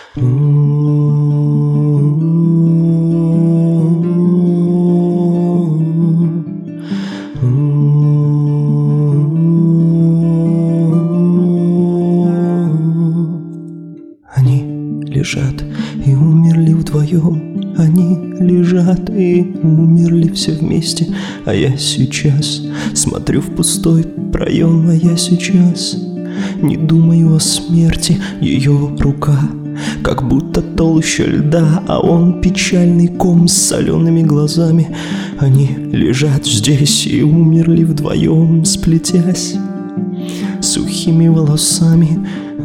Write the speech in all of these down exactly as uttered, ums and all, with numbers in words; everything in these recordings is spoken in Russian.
Они лежат и умерли вдвоем. Они лежат и умерли все вместе. А я сейчас смотрю в пустой проем. А я сейчас не думаю о смерти. Ее рука как будто толще льда, а он печальный ком с солеными глазами. Они лежат здесь и умерли вдвоем, сплетясь сухими волосами.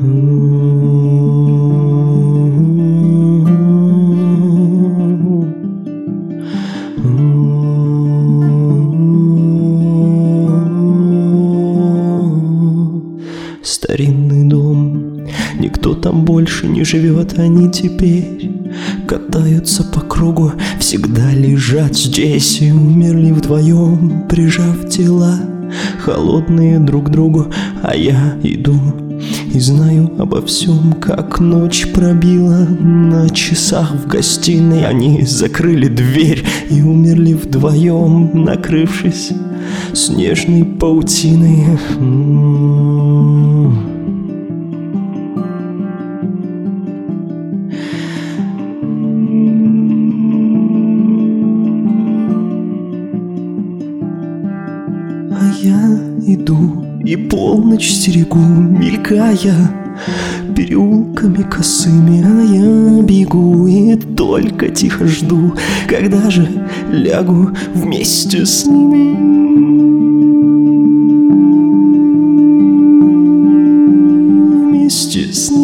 Старинный дом, никто там больше не живет. Они теперь катаются по кругу, всегда лежат здесь и умерли вдвоем, прижав тела холодные друг к другу. А я иду и знаю обо всем, как ночь пробила на часах в гостиной. Они закрыли дверь и умерли вдвоем, накрывшись снежной паутиной. А я иду и полночь стерегу, мелькая переулками косыми. А я бегу и только тихо жду, когда же лягу вместе с ними. Вместе с ними.